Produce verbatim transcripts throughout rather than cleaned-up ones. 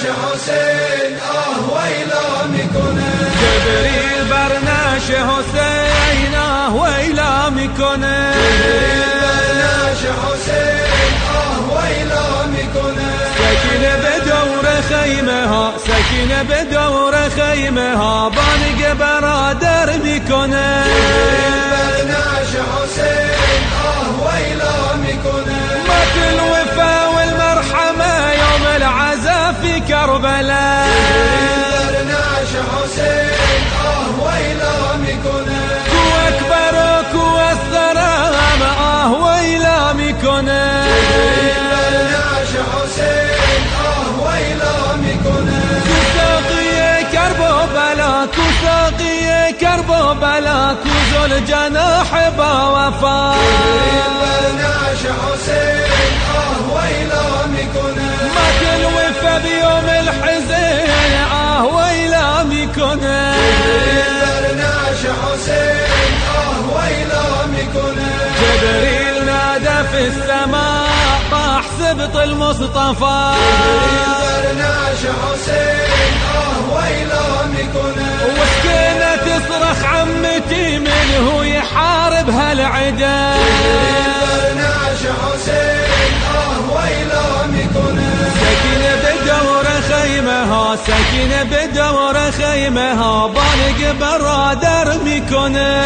حسین آه ویلا میکنه، جبریل برنش حسین آه ویلا میکنه، برنش حسین آه ویلا میکنه. سکینه به دور خیمه ها، سکینه به دور خیمه ها بانگ برادر میکنه، برنش حسین آه ویلا میکنه. مات الوفا والمرحمة يوم العزاء في كربلاء، برنش حسین آه ویلا میکنه، كو اكبر كو السلام آه ويلا میکنه، برنش حسین آه ویلا میکنه. كو ساقي كرب و بلا، كو ساقي كرب و بلا، كو ذو الجناح با وفا، برنش حسین آه ویلا میکنه، مات الوفا بيوم الحزن آه ويلا میکنه، برنش حسین آه ویلا میکنه. جبريل نادى في السماء طاح سبط المصطفى، برنش حسین آه ویلا میکنه، وسكينة تصرخ عمتي من هو يحارب هالعدا، برنش حسین آه ویلا میکنه، سكينة بدور خيمها، سكينة بدور خيمها بانق برادر میکنه،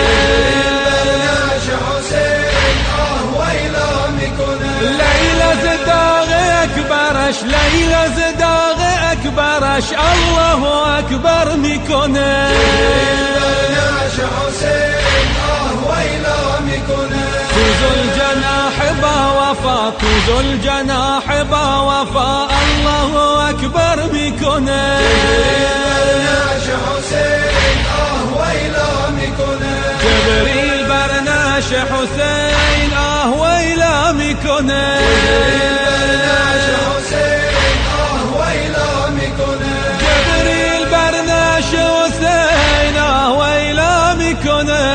برنش حسین آه ویلا میکنه. ليلة زداغ اكبرش، ليلة زداغ اكبرش الله اكبر میکنه، برنش حسین آه ویلا میکنه، ذو الجناح با وفا، ذو الجناح با وفا الله اكبر میکنه، برنش حسین آه ویلا میکنه، جبریل برنش حسین آه ویلا میکنه، برنش حسین آه ویلا میکنه، جبریل برنش حسین آه ویلا میکنه،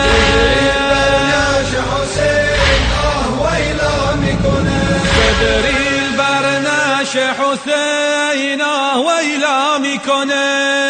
برنش حسین آه ویلا میکنه، جبریل برنش حسین آه ویلا میکنه.